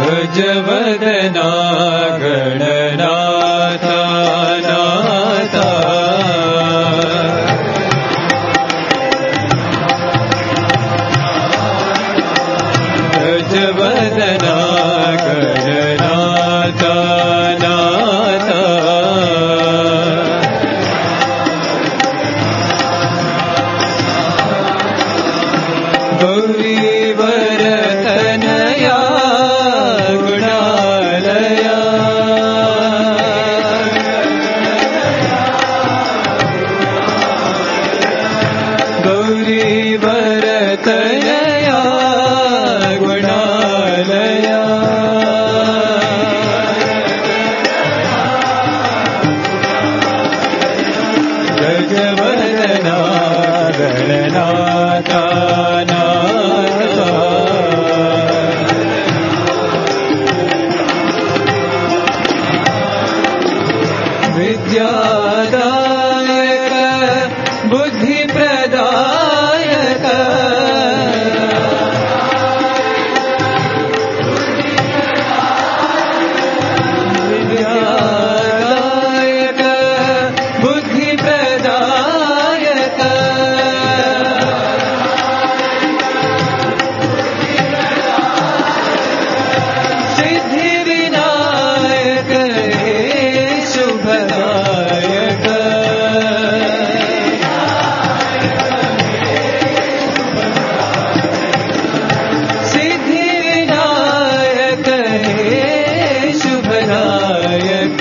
गजवदना गणनाथ नाथ गजवदना गणनाथ नाथ गौरीवरतनया गुणालया गौरीवरतनया गुणालया गजवदना गणनाथ विद्यादायक बुद्धिप्रदायक विद्यादायक बुद्धिप्रदायक सिद्धिविनायक हे शुभदायक सिद्धिविनायक हे शुभदायक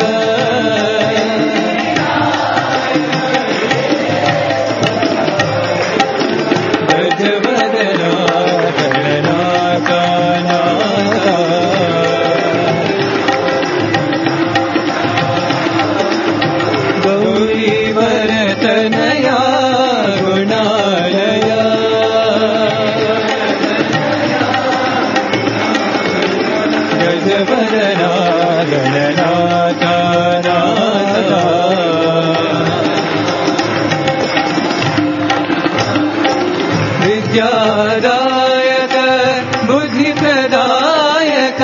गजवदना गणनाथ नाथ गौरीवरतनया गुणालया गजवदना गणनाथ नाथ विद्यादायक बुद्धिप्रदायक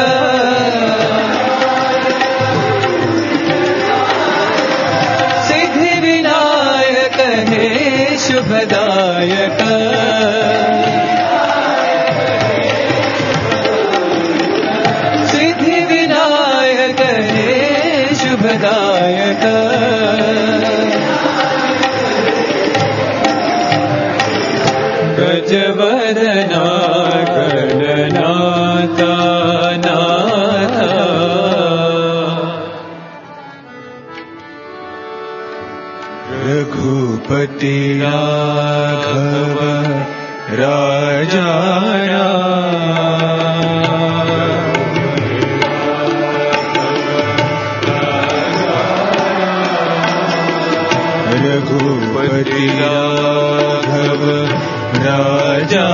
सिद्धिविनायक हे शुभदायक सिद्धिविनायक हे शुभदायक गजवदना गणनाथ नाथ रघुपति राघव राजा रघुपति राघव राजा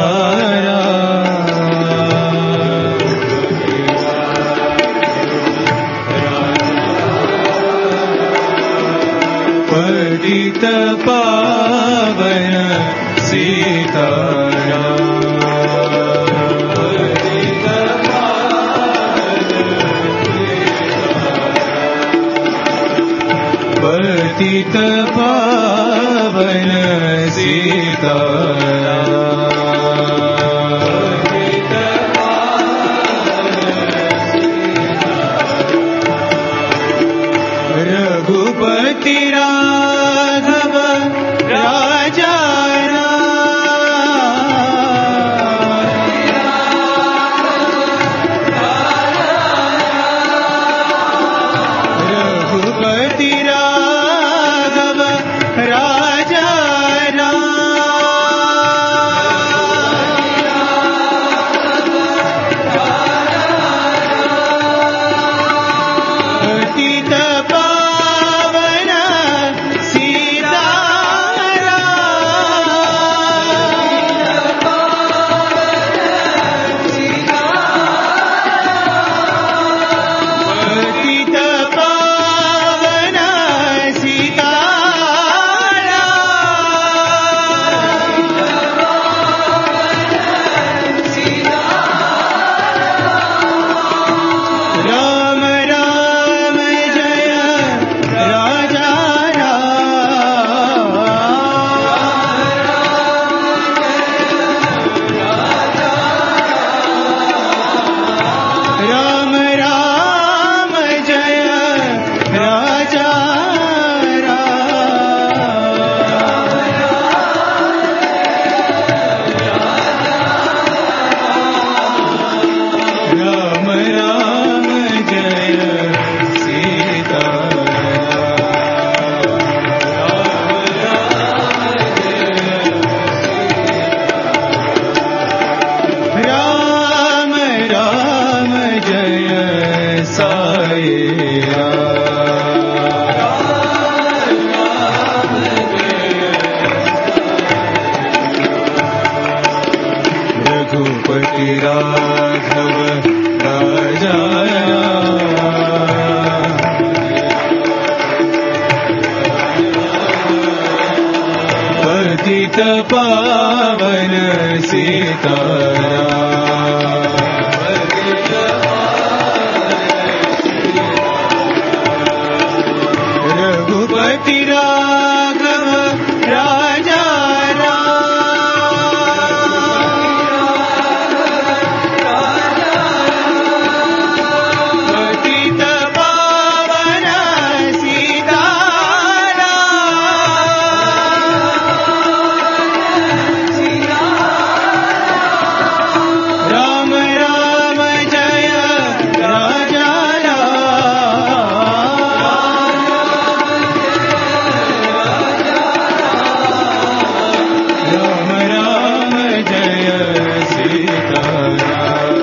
पतित पावन सीताराम पतित पावन पतित पावन सीताराम रघुपति राघव राजा रघुपति राघव राजा रघुपति राघव राजा पतित पावन सीताराम रघुपति राघव राजा पतित पावन सीताराम राम राम जय राजा राम राम जय सीताराम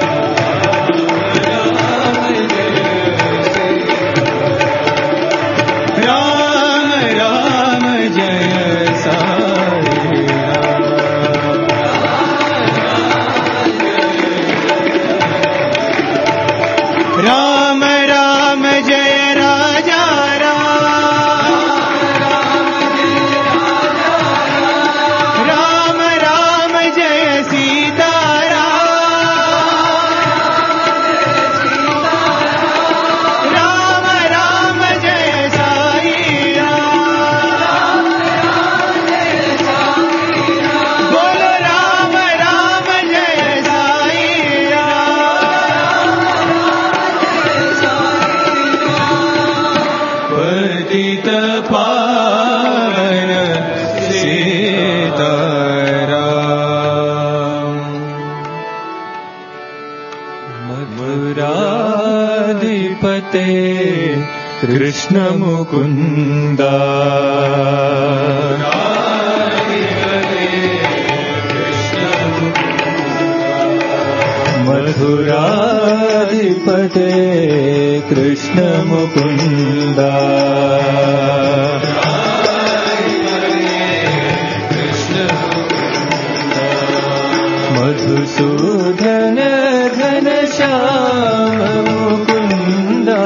राम राम जय साई राम राम जय राजा राम राम जय सीताराम राम राम जय साई बोलो राम राम जय साई पतित पावन सीताराम मथुराधिपते कृष्ण मुकुंदा मथुराधिपते कृष्ण मुकुंदा मधुसूदन घनश्याम मुकुंदा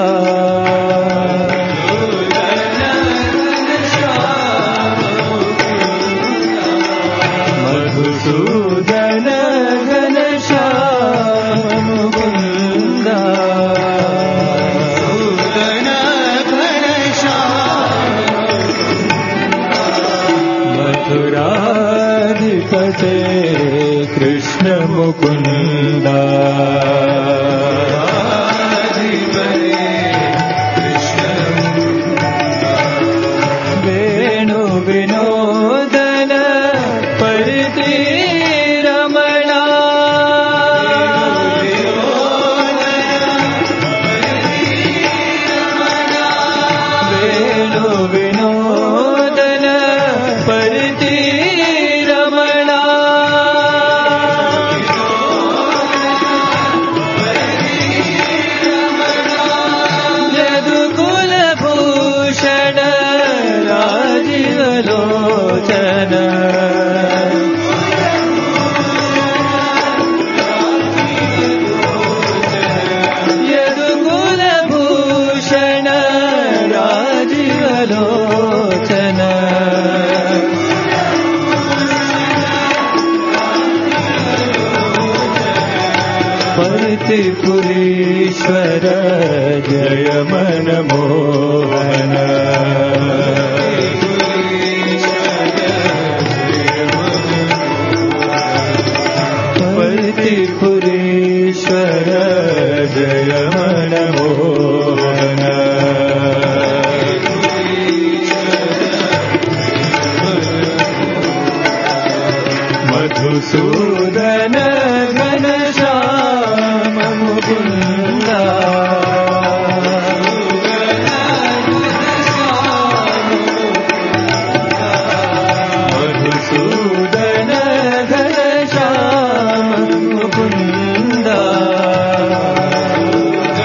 मधुसूदन घनश्याम मुकुंदा मथुराधिपते कृष्ण मुकुंदा वेणु विनोदन परिति रमणा वेणु विनोदन परिति रमणा यदुकुल भूषण राजीवलोचन यदुकुल भूषण राजीवलोचन परितिपुरीश्वर जय मनमोहन परितिपुरीश्वर जय मनमोहन मधुसूदन घनश्याम मुकुंदा मधुसूदन घनश्याम मुकुंदा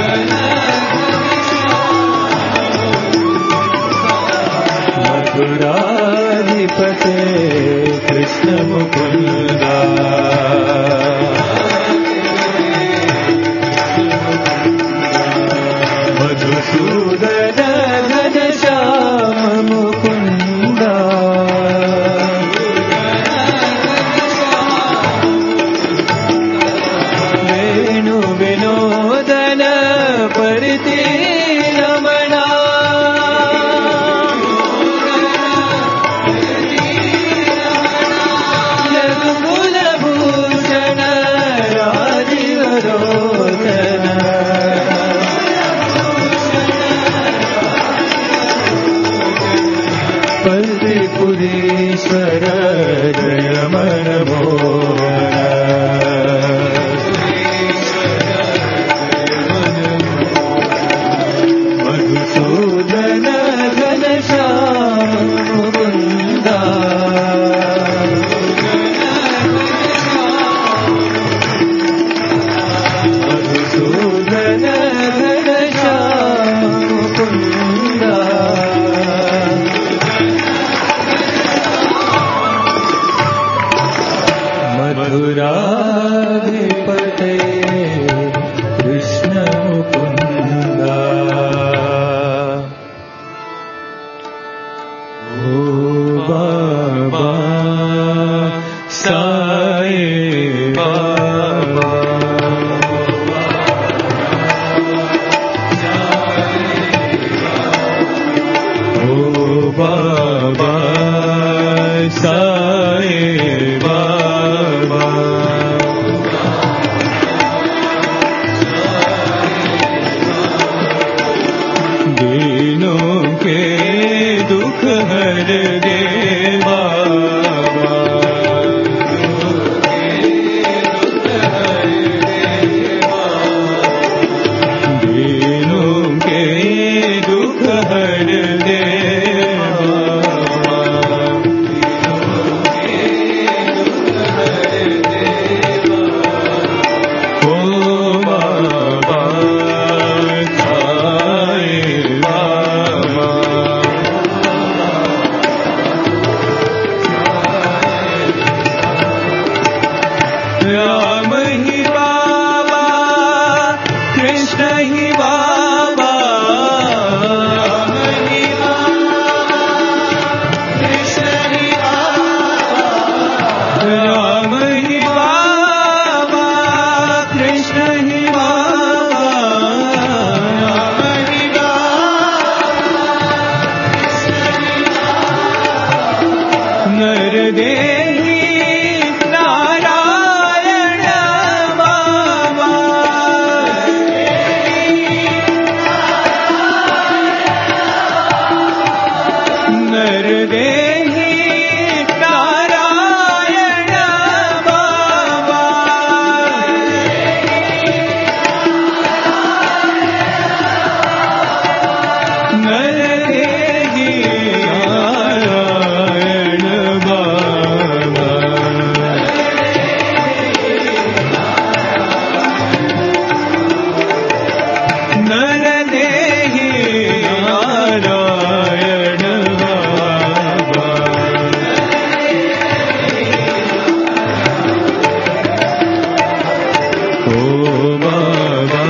बाबा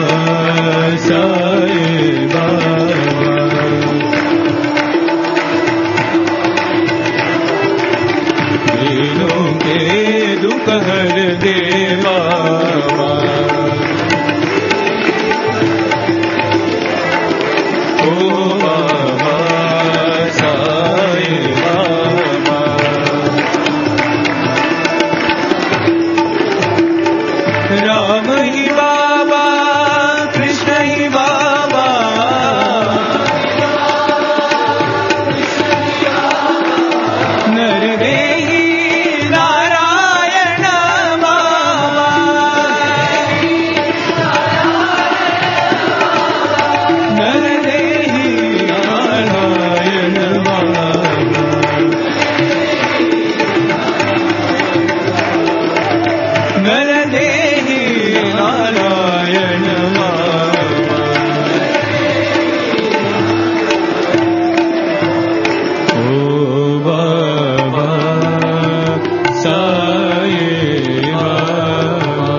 साईं बाबा दीनों के दुख हर दे बाबा राम ही बाबा कृष्ण ही बाबा नरदेही नारायण बाबा नरदेही नारायण बाबा नरदेही नारायण ओ बाबा साईं बाबा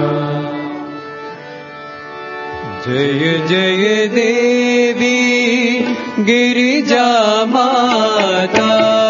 जय जय देवी गिरिजा माता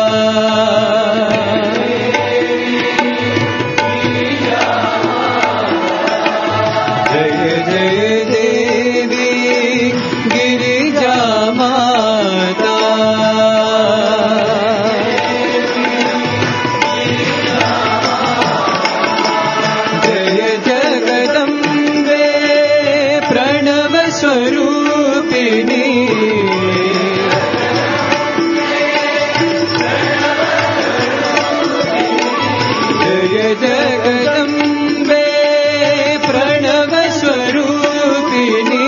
जगदम्बे प्रणव स्वरूपिणी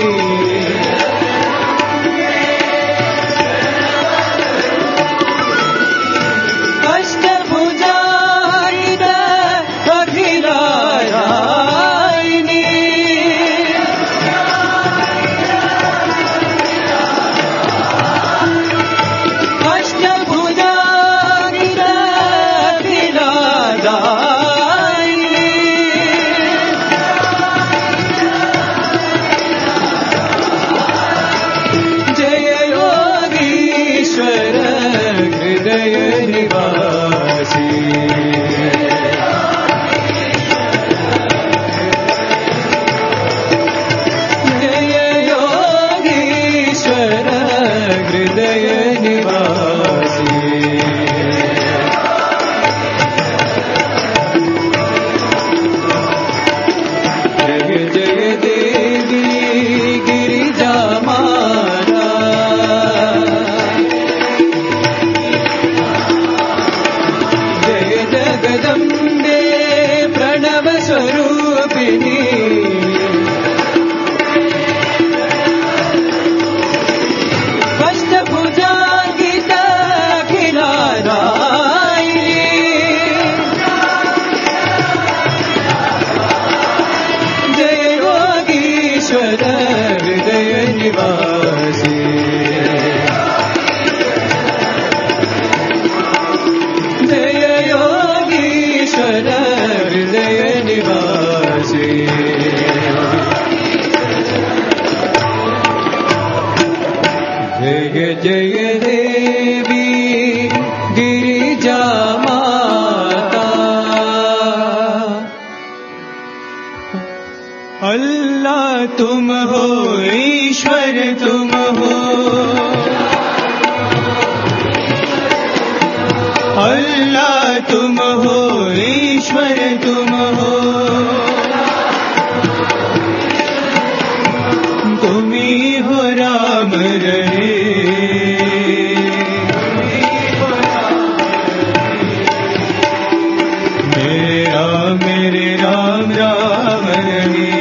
अष्टभुजारिण अखिलायायिनी अष्टभुजारिण अखिलायायिनी जय योगीश्वर हृदय निवासी जय योगीश्वर हृदय निवासी जय जय देवी गिरिजा माता जय जगदम्बे प्रणव स्वरूपिणी अष्टभुजाङ्कित अखिलादायिनी जय योगीश्वर हृदय निवासी जय योगीश्वर हृदय निवासी जय जय देवी गिरिजा माता अल्लाह तुम हो ईश्वर तुम हो अल्लाह तुम हो ईश्वर तुम हो तुम ही हो राम रहे मेरे राम राम रहे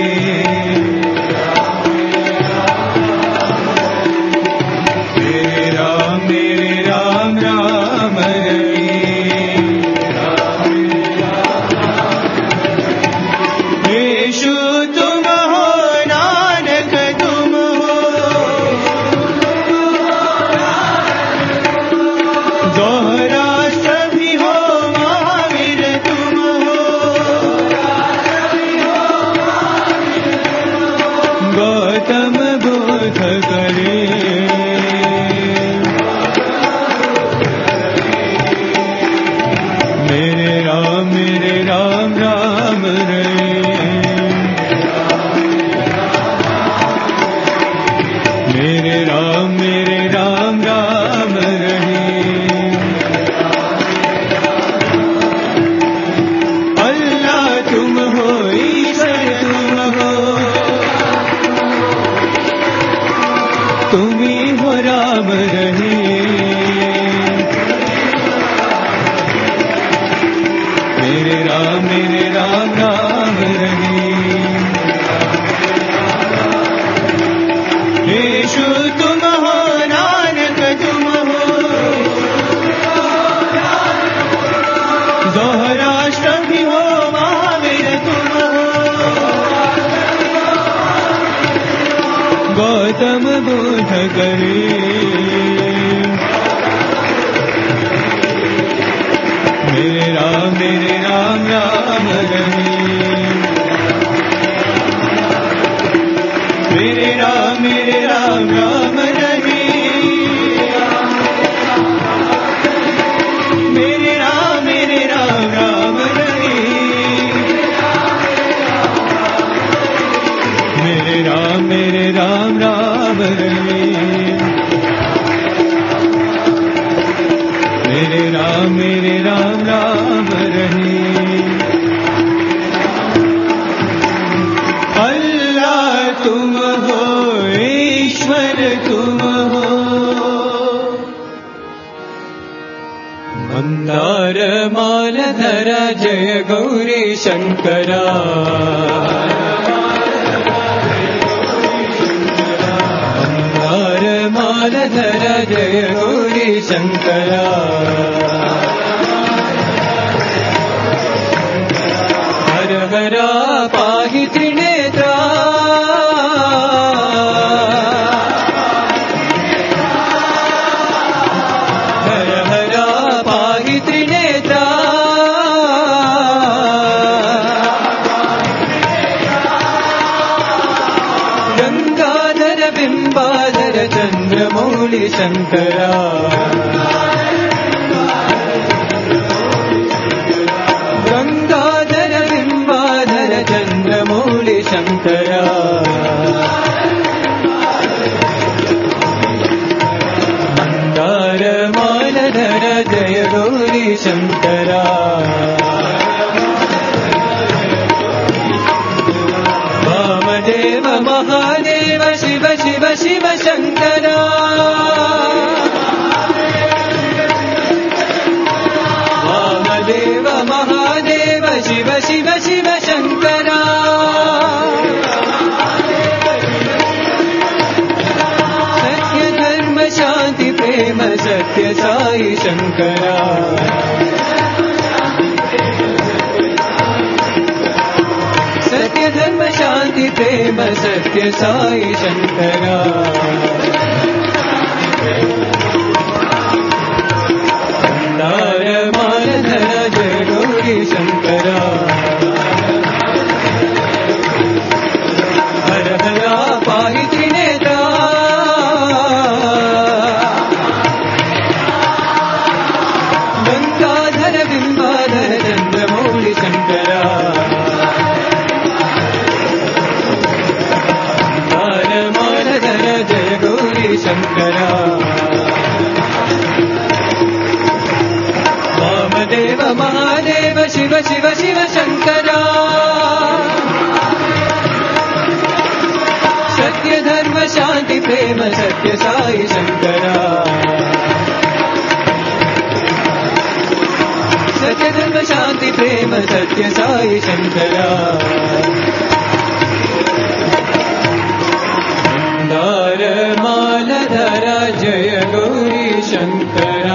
मेरे राम राम रहे यीशु तुम हो नानक तुम हो दोहरा सभी हो महावीर तुम हो गौतम बुद्ध करे मेरे राम राम रहे मेरे राम राम रहे मेरे राम राम रहे मेरे राम राम रहे मेरे राम राम रहे अल्लाह तुम हो ईश्वर तुम हो मंदार मालधर जय गौरी शंकरा मंदार मालधर जय गौरी शंकरा हर हरा पाहि त्रिनेत्रा हर हरा पाहि त्रिनेत्रा गंगाधर बिंबाधर चंद्रमौलि शंकरा गंगाधर बिंबाधर चंद्रमौलि शंकरा मंदार मालधर जय गौरी शंकरा वामदेव महादेव शिव शिव शिव शंकरा वामदेव महादेव शिव शिव शिव शंकरा सत्य धर्म शांति प्रेम सत्य साई शंकरा सत्य धर्म शांति प्रेम सत्य साई शंकरा मंदार मालधर जय गौरी शंकरा हर हरा पाहि त्रिनेत्रा गंगाधर बिंबाधर चंद्रमौलि शंकरा मंदार मालधर जय गौरी शंकरा वामदेव महादेव शिव शिव शिव शंकरा सत्य धर्म शांति प्रेम सत्य साई शंकरा सत्य धर्म शांति प्रेम सत्य साई शंकरा मंदार मालधर जय गौरी शंकरा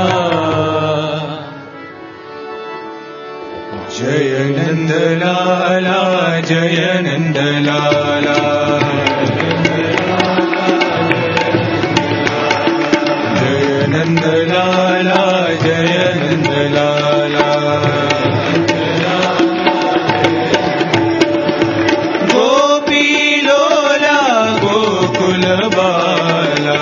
जय नंद लाला जय नंद लाला जय नंद लाला जय नंद लाला गोपी लोला गोकुल बाला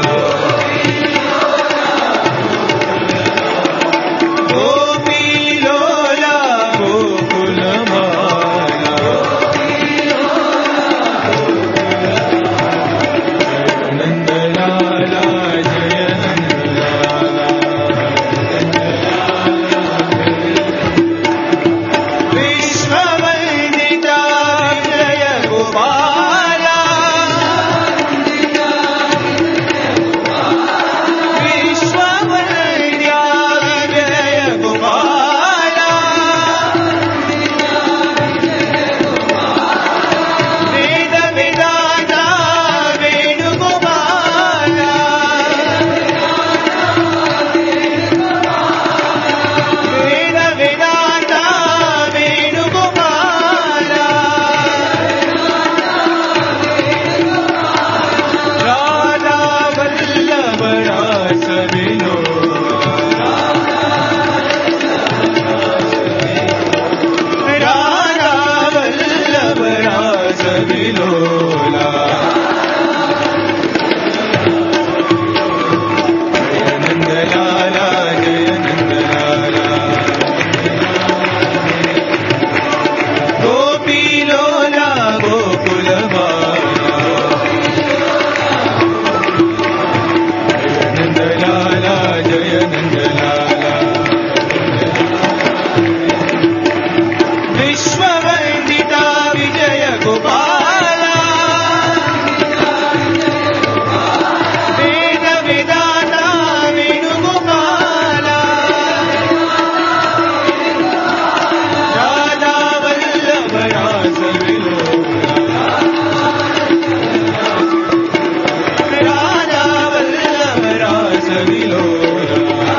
विलोला जय नंदलाला जय नंदलाला गोपीलोला गोकुलबाला नंदलाला जय नंदलाला विश्ववंदिता विजय गोपाला वेद विदाता वेणुगोपाला राधा वल्लभ रास विलोला राधा वल्लभ रास विलोला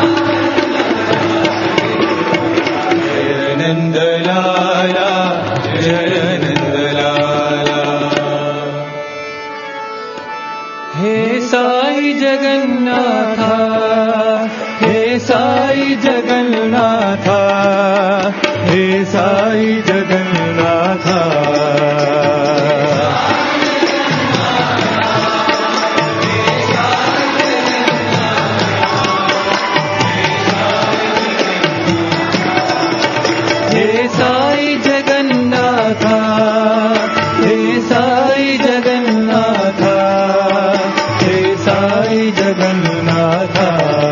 जय नंदलाला जय नंदलाला हे साई जगन्नाथा हे साई जगन्नाथा हे साई जगन्नाथा हे साई जगन्नाथा हे साई जगन्नाथा हे साई जगन्नाथा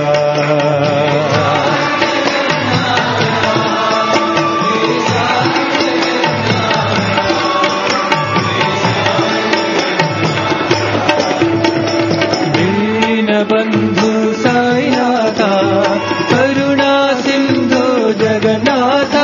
दीनबन्धु साईनाथा करुणा सिन्धु जगन्नाथा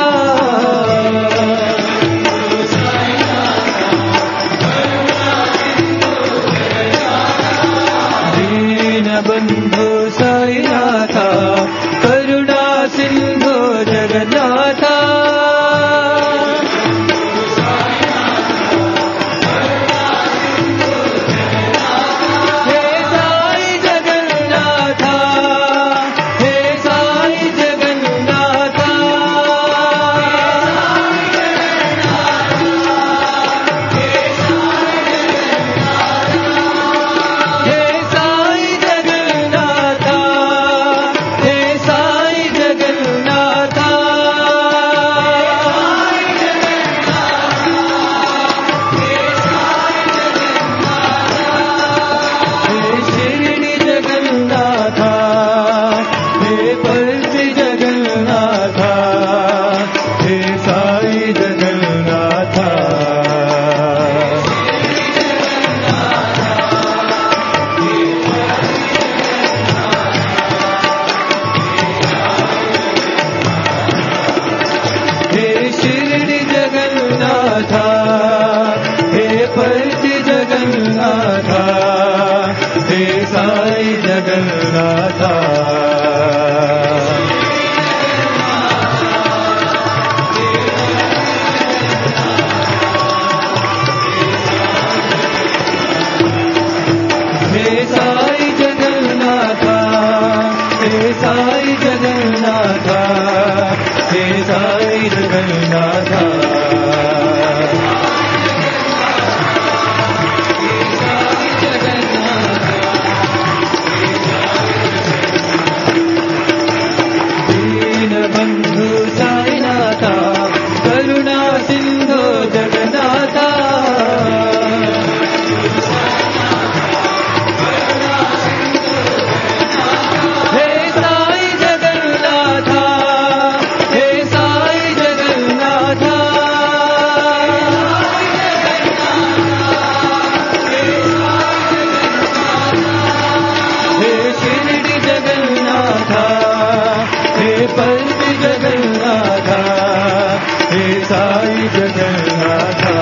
दीनबन्धु साईनाथा करुणा सिन्धु जगन्नाथा हे साई जगन्नाथा हे साई जगन्नाथा हे साई जगन्नाथा हे साई जगन्नाथा हे शिरडी जगन्नाथा हे पर्ति जगन्नाथा हे साई जगन्नाथा हे शिरडी जगन्नाथा हे पर्ति जगन्नाथा हे साई जगन्नाथा हे साई जगन्नाथा हे साई जगन्नाथा हे साई जगन्नाथा दीनबन्धु साईनाथा करुणा सिन्धु जगन्नाथा हे साई जगन्नाथा हे साई जगन्नाथा हे शिरडी जगन्नाथा हे पर्ति जगन्नाथा हे साई जगन्नाथा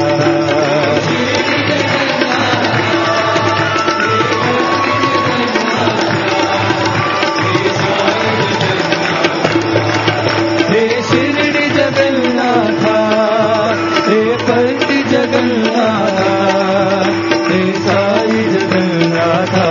हे शिरडी जगन्नाथा हे पर्ति जगन्नाथा हे साई जगन्नाथा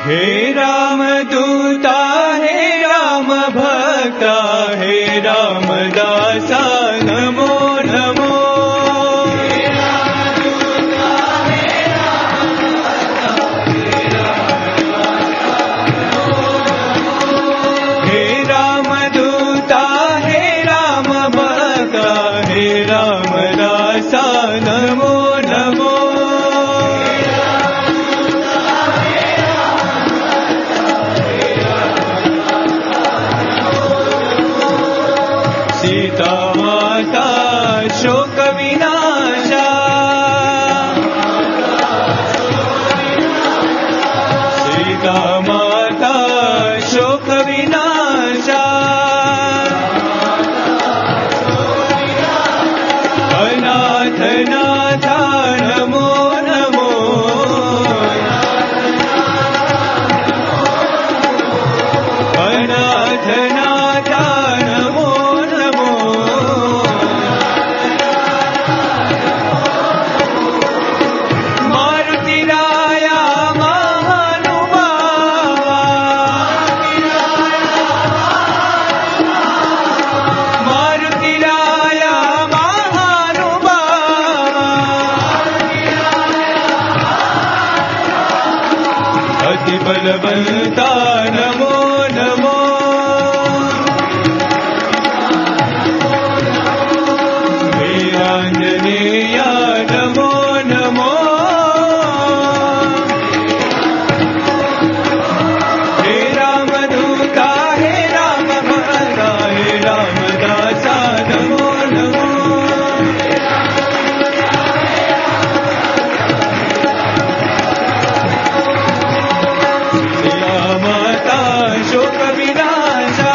हे रामदूता हे राम भक्ता हे रामदासा नमो नमो हे रामदूता हे राम भक्ता हे रामदासा नमो नमो सीता माता शोक विनाशा सीता माता शोक विनाशा अनाथ नाथा नमो नमो अनाथ नाथा नमो बलवंता नमो नमो वीरांजनेया नमो नमो हे रामदूता हे राम भक्ता हे रामदासा नमो नमो माता शोक विनाशा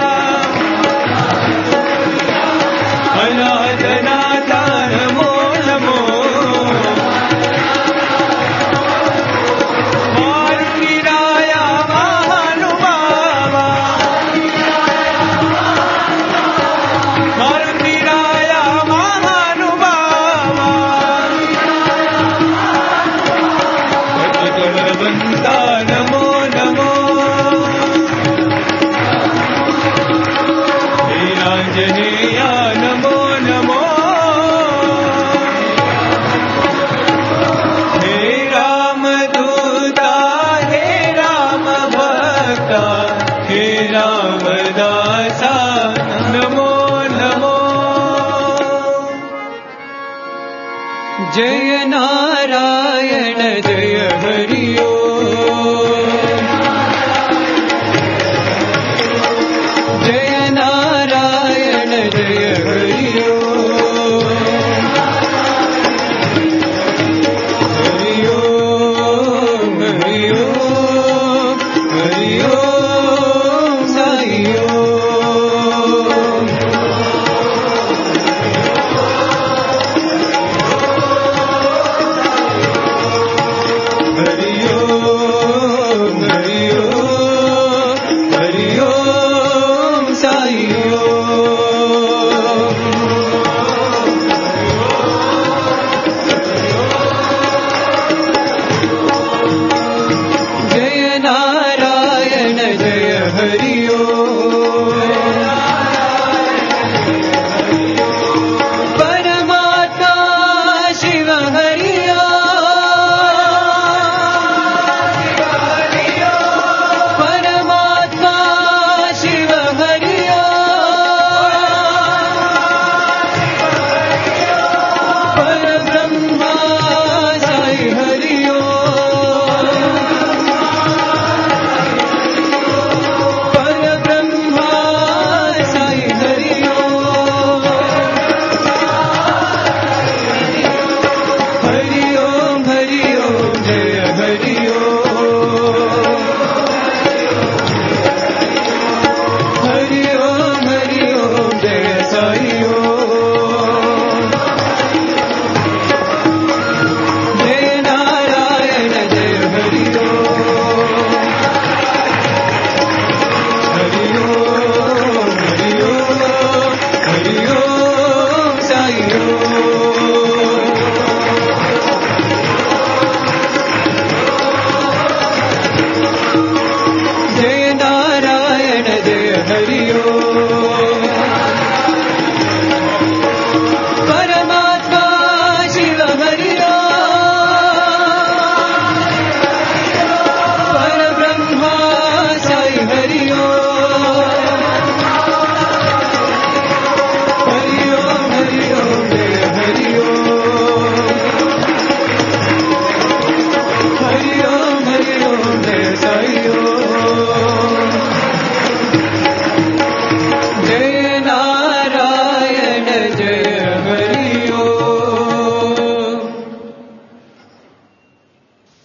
अनाथ नाथा नमो नमो मारुतिराया महानुभावा मारुतिराया महानुभावा बलवंता नमो नमो वीरांजनेया नमो नमो हे रामदूता हे राम भक्ता हे रामदासा नमो नमो जय नारायण जय हरि ओम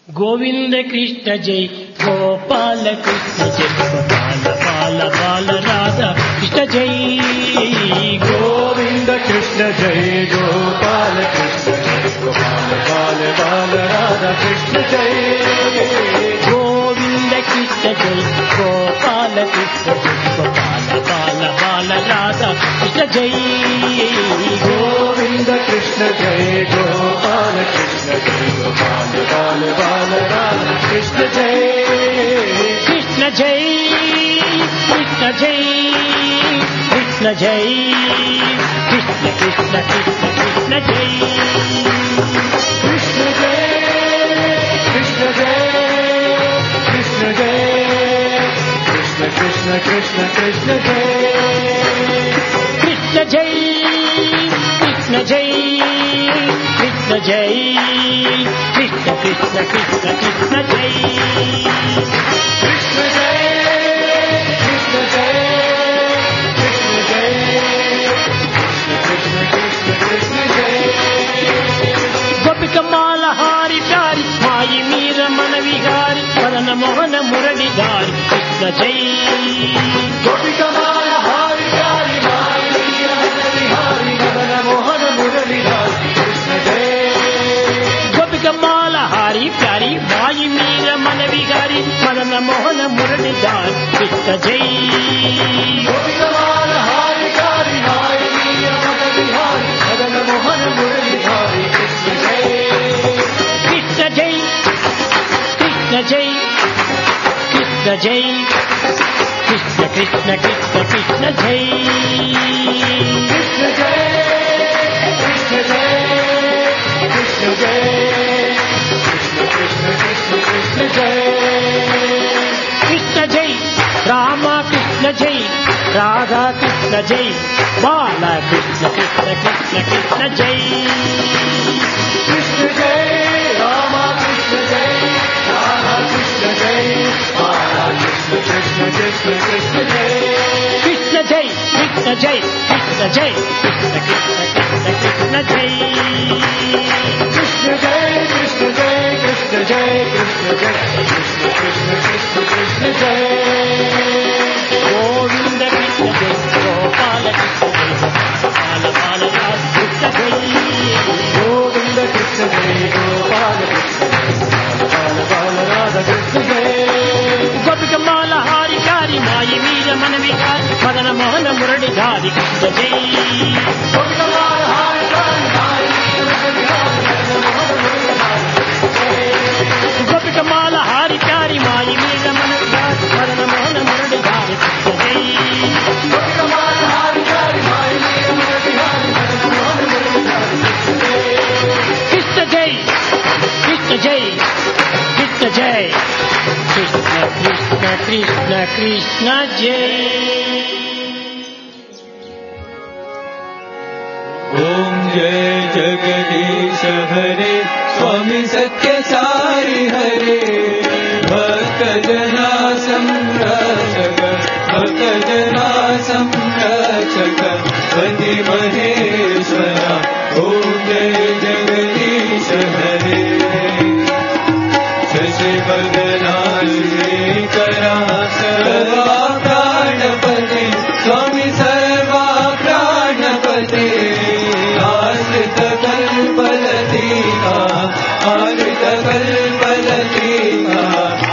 గోవింద కృష్ణ జై గోపాల కృష్ణ జై గోపాల బాల బాల రాధా కృష్ణ జై गोविंद कृष्ण जय गोपाल कृष्ण जय गोपाल बाल बाल राधा कृष्ण जय గోవింద కృష్ణ జై గోపాల కృష్ణ జై గోపాల బాల బాల రాధా కృష్ణ జై गोविंद कृष्ण जय गोपाल कृष्ण जय गोपाल बाल बाल राधा कृष्ण जय కృష్ణ జై కృష్ణ జై కృష్ణ జై కృష్ణ కృష్ణ కృష్ణ కృష్ణ జై कृष्ण जय कृष्ण जय कृष्ण जय कृष्ण कृष्ण कृष्ण कृष्ण जय కృష్ణ జై కృష్ణ జై కృష్ణ జై కృష్ణ కృష్ణ కృష్ణ కృష్ణ జై कृष्ण जय कृष्ण जय कृष्ण जय कृष्ण कृष्ण कृष्ण जय గోపికమాల హారి ప్యారి మాయి మీర మన విహారి మదన మోహన మురళి దారి కృష్ణ జై गोपिकमाल हारि प्यारि माई मीरा बिहारी मदन मोहन मुरलीधर कृष्ण जय గోపికమాల హారి ప్యారి మాయి మీర మన విహారి మదన మోహన మురళి దారి కృష్ణ జై गोपिकमाल हारि प्यारि माई मीरा बिहारी मदन मोहन मुरलीधर कृष्ण जय కృష్ణ జై కృష్ణ జై కృష్ణ జై కృష్ణ కృష్ణ కృష్ణ కృష్ణ జై कृष्ण जय कृष्ण जय कृष्ण जय कृष्ण कृष्ण कृष्ण कृष्ण जय కృష్ణ జై రామ కృష్ణ జై రాధా కృష్ణ జై బాల కృష్ణ కృష్ణ కృష్ణ కృష్ణ జై कृष्ण जय रामा कृष्ण जय राधा कृष्ण जय बाला कृष्ण कृष्ण कृष्ण कृष्ण जय కృష్ణ జై కృష్ణ జై కృష్ణ జై కృష్ణ కృష్ణ కృష్ణ కృష్ణ జై कृष्ण जय कृष्ण जय कृष्ण जय कृष्ण जय कृष्ण कृष्ण कृष्ण कृष्ण जय గోవింద కృష్ణ జై గోపాల కృష్ణ జై బాల బాల రాధా కృష్ణ జై गोविंद कृष्ण जय गोपाल कृष्ण बाल बाल राधा कृष्ण जय గోపికమాల హారి కారి మాయి మీర మన విహారి మదన మోహన మురళి ధారి కృష్ణ జై गोपिकमाल हारि प्यारि माई मीरा बिहारी मदन मोहन मुरलीधर గోపికమాల హారి కారి మాయి మీర మన విహారి మదన మోహన మురళి ధారి కృష్ణ జై गोपिकमाल हारि प्यारि माई मीरा बिहारी मदन मोहन मुरलीधर कृष्ण जय కృష్ణ జై కృష్ణ జై కృష్ణ జై కృష్ణ కృష్ణ కృష్ణ కృష్ణ జై ओम जय जगदीश हरे स्वामी सत्यसाई हरे भक्त जना संरक्षक भक्त जना संरक्षक पति महेश्वरा ओम जय जगदीश हरे शशि बदना श्रीकरा सर्वा प्राणपते स्वामी सर्वा प्राणपते आश्रित कल्पलतीका आश्रित कल्पलतीका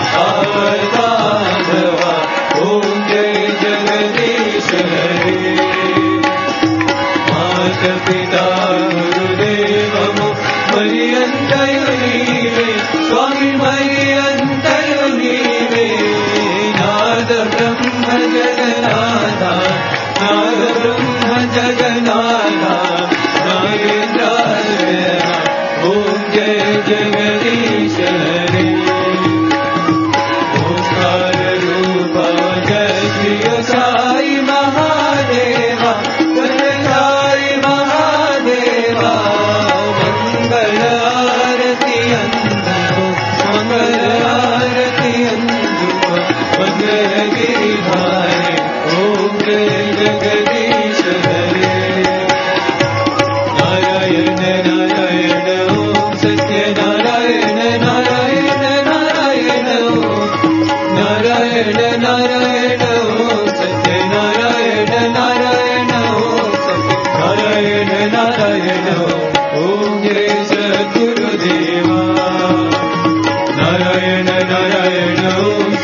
आवताभवा ओम जय जगदीश हरे मात पिता गुरुदेवमु मरियन्तयुनीवे स्वामी मरियन्तयुनीवे नाद ब्रह्म जगन्नाथा नाद ब्रह्म जगन्नाथा नागेन्द्रालया ओम जय जगदीश हरे ओंकार रूपा जय श्री साई महादेवा जय साई महादेवा मंगल आरती अंदो मंगल आरती अंदो मंगल गिरिधारे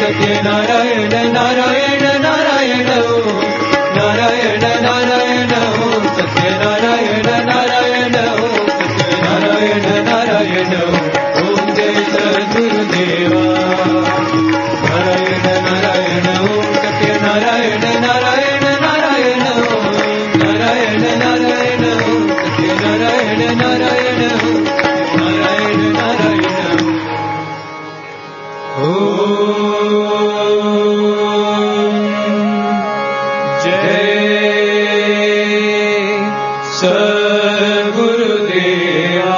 सत्यनारायण नारायण नारायण ओम नारायण नारायण ओम सत्यनारायण नारायण ओम सत्यनारायण नारायण ओम जय सद्गुरुदेवा नारायण नारायण ओम सत्यनारायण नारायण नारायण ओम नारायण नारायण ओम सत्यनारायण नारायण ओम नारायण नारायण ओम जय सद्गुरुदेवा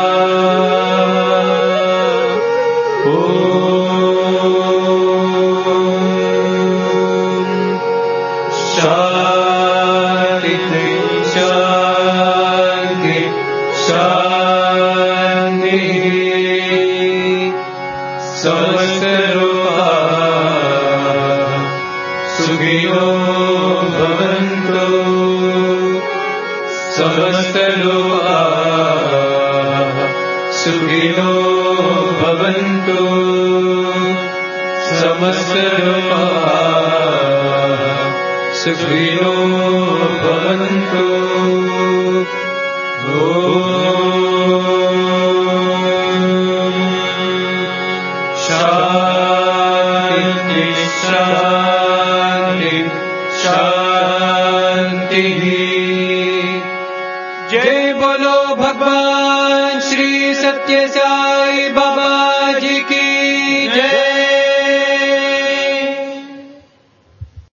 शांति शांति शांति समस्त सुखिनो भवन्तु समस्त सुखिनो भवन्तु समस्त सुखिनो भवन्तु शांति शांति शांति जय बोलो भगवान श्री सत्य साई बाबा